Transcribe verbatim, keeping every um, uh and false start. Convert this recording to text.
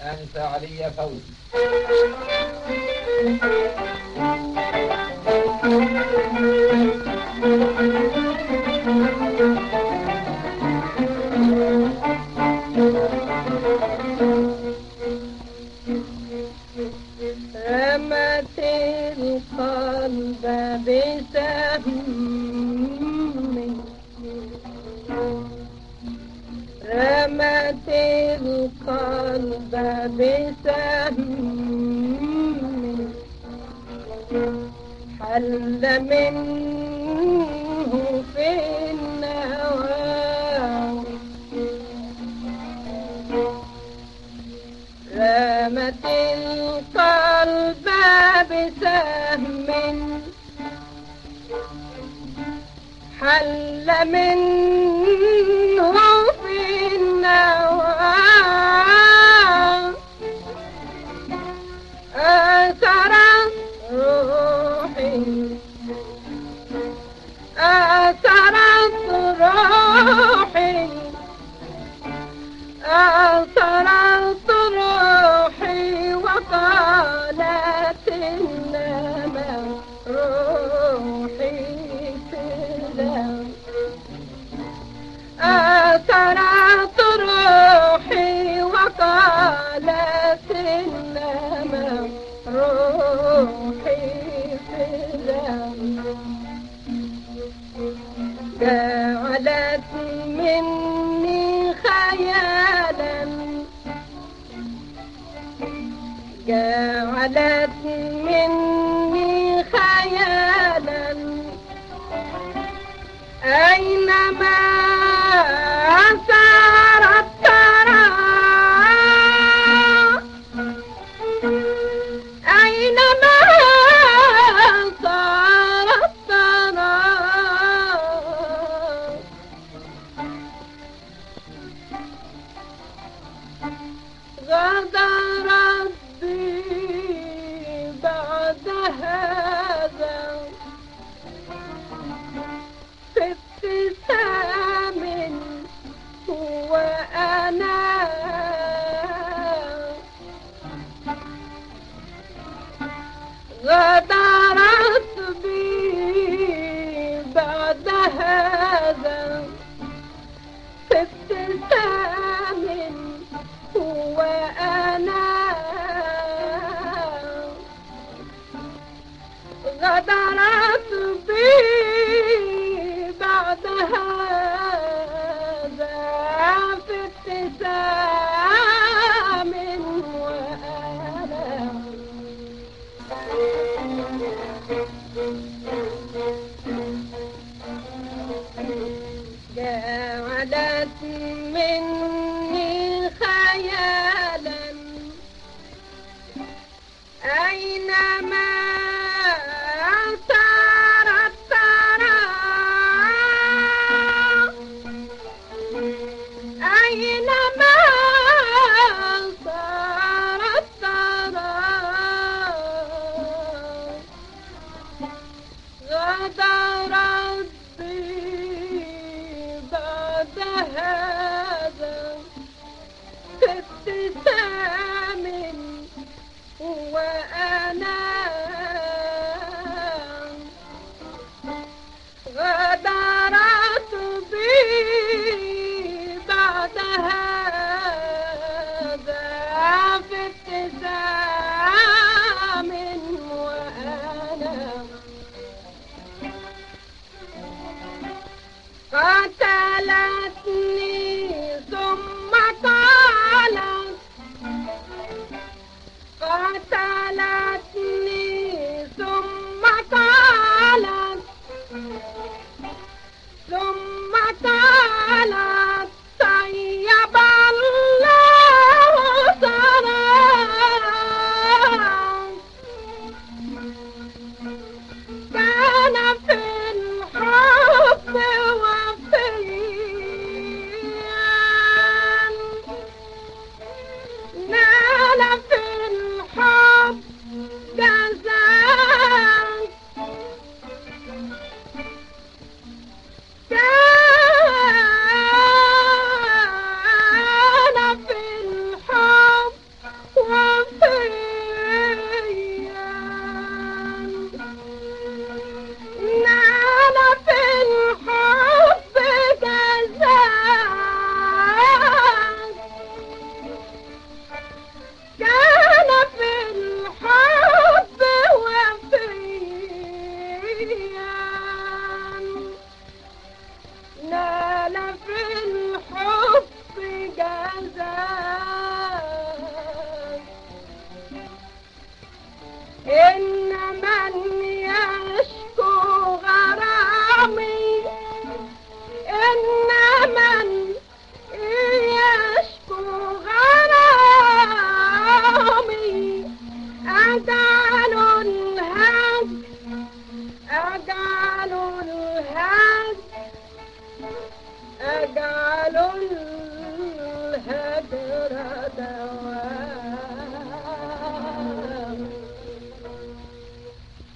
آنسة عليا فوزي. رمت القلب بسهم، رمت القلب بسهم، حل منه في النوى، رمت القلب بسهم، حل منه في النوى، أثرت روحي، أثرت روحي، أثرت روحي، وقالت إنما روحي سلام، أثرت روحي، وقالت إنما روحي سلام، جعلت مني خيالا، جعلت مني خيالا، أينما سارت ترى، أينما سارت ترى، غدرت بي بعد هذا في ابتسام وأنا، غدرت بي بعد هذا في ابتسام وأنا، غدرت بي بعد هذا في ابتسام وأنا، جعلت مني خيالا، أينما سارت ترى، أينما سارت ترى، غدرت بي بعد هذا في ابتسام وأنا، غدرت بي بعد هذا في ابتسام وأنا، قتلتني ثم قالت، قتلتني ثم قالت، ثم قالت طيب الله ثراك، كان في الحب وفيا، نال في